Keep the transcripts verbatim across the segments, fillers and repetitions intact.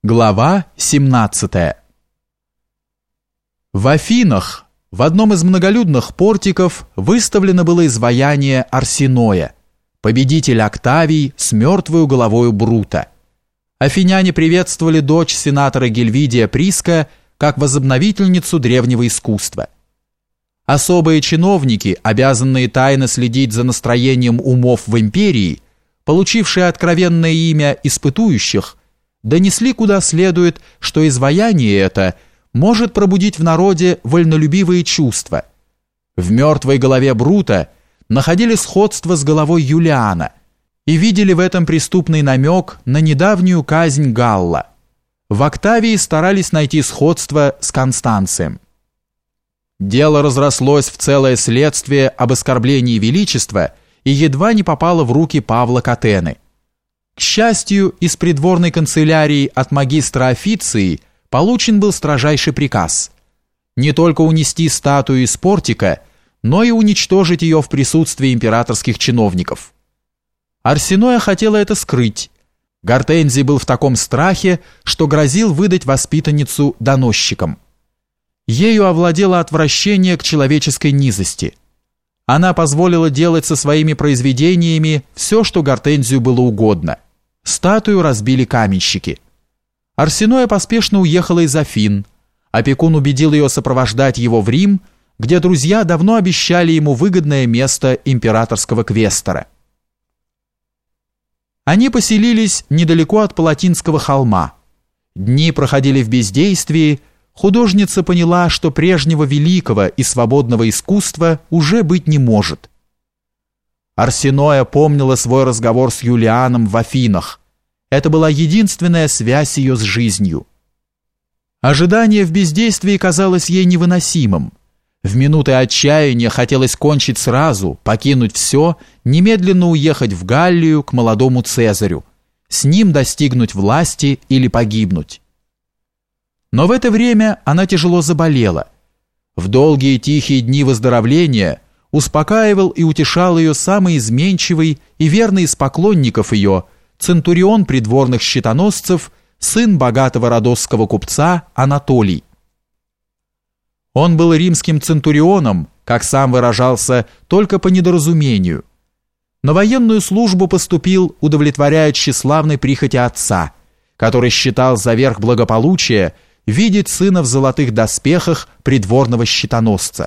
Глава семнадцатая. В Афинах, в одном из многолюдных портиков, выставлено было изваяние Арсеноя, победитель Октавий с мертвою головою Брута. Афиняне приветствовали дочь сенатора Гельвидия Приска как возобновительницу древнего искусства. Особые чиновники, обязанные тайно следить за настроением умов в империи, получившие откровенное имя испытующих, донесли куда следует, что изваяние это может пробудить в народе вольнолюбивые чувства. В мертвой голове Брута находили сходство с головой Юлиана и видели в этом преступный намек на недавнюю казнь Галла. В Октавии старались найти сходство с Констанцием. Дело разрослось в целое следствие об оскорблении величества и едва не попало в руки Павла Катены. К счастью, из придворной канцелярии от магистра официи получен был строжайший приказ не только унести статую из портика, но и уничтожить ее в присутствии императорских чиновников. Арсеноя хотела это скрыть. Гортензий был в таком страхе, что грозил выдать воспитанницу доносчикам. Ею овладело отвращение к человеческой низости. Она позволила делать со своими произведениями все, что Гортензию было угодно. Статую разбили каменщики. Арсеноя поспешно уехала из Афин. Опекун убедил ее сопровождать его в Рим, где друзья давно обещали ему выгодное место императорского квестора. Они поселились недалеко от Палатинского холма. Дни проходили в бездействии. Художница поняла, что прежнего великого и свободного искусства уже быть не может. Арсеноя помнила свой разговор с Юлианом в Афинах. Это была единственная связь ее с жизнью. Ожидание в бездействии казалось ей невыносимым. В минуты отчаяния хотелось кончить сразу, покинуть все, немедленно уехать в Галлию к молодому Цезарю, с ним достигнуть власти или погибнуть. Но в это время она тяжело заболела. В долгие тихие дни выздоровления успокаивал и утешал ее самый изменчивый и верный из поклонников ее, центурион придворных щитоносцев, сын богатого родосского купца Анатолий. Он был римским центурионом, как сам выражался, только по недоразумению. На военную службу поступил, удовлетворяя тщеславной прихоти отца, который считал за верх благополучия видеть сына в золотых доспехах придворного щитоносца.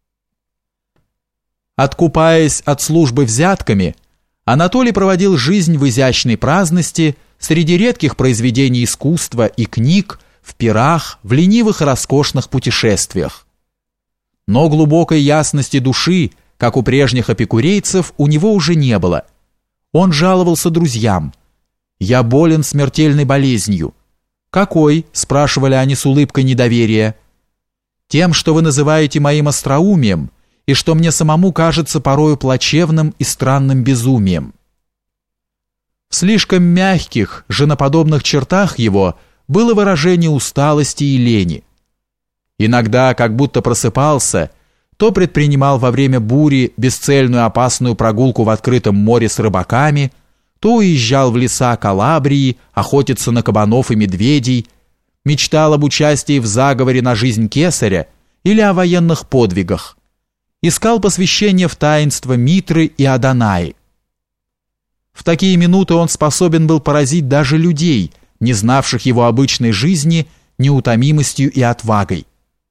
Откупаясь от службы взятками, Анатолий проводил жизнь в изящной праздности среди редких произведений искусства и книг, в пирах, в ленивых и роскошных путешествиях. Но глубокой ясности души, как у прежних эпикурейцев, у него уже не было. Он жаловался друзьям: «Я болен смертельной болезнью». «Какой?» – спрашивали они с улыбкой недоверия. «Тем, что вы называете моим остроумием, и что мне самому кажется порою плачевным и странным безумием». В слишком мягких, женоподобных чертах его было выражение усталости и лени. Иногда, как будто просыпался, то предпринимал во время бури бесцельную опасную прогулку в открытом море с рыбаками, то уезжал в леса Калабрии охотиться на кабанов и медведей, мечтал об участии в заговоре на жизнь кесаря или о военных подвигах, искал посвящение в таинства Митры и Адонаи. В такие минуты он способен был поразить даже людей, не знавших его обычной жизни, неутомимостью и отвагой.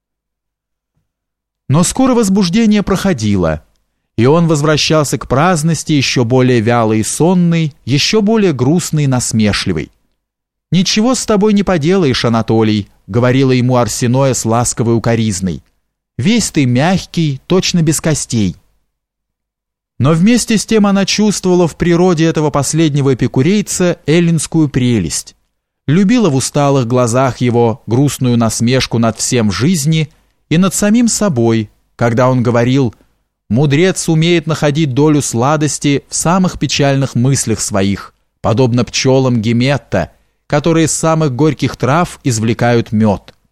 Но скоро возбуждение проходило, и он возвращался к праздности еще более вялый и сонный, еще более грустный и насмешливый. «Ничего с тобой не поделаешь, Анатолий», — говорила ему Арсеноя с ласковой укоризной. «Весь ты мягкий, точно без костей». Но вместе с тем она чувствовала в природе этого последнего эпикурейца эллинскую прелесть, любила в усталых глазах его грустную насмешку над всем в жизни и над самим собой, когда он говорил: «Мудрец умеет находить долю сладости в самых печальных мыслях своих, подобно пчелам Гиметта, которые из самых горьких трав извлекают мед».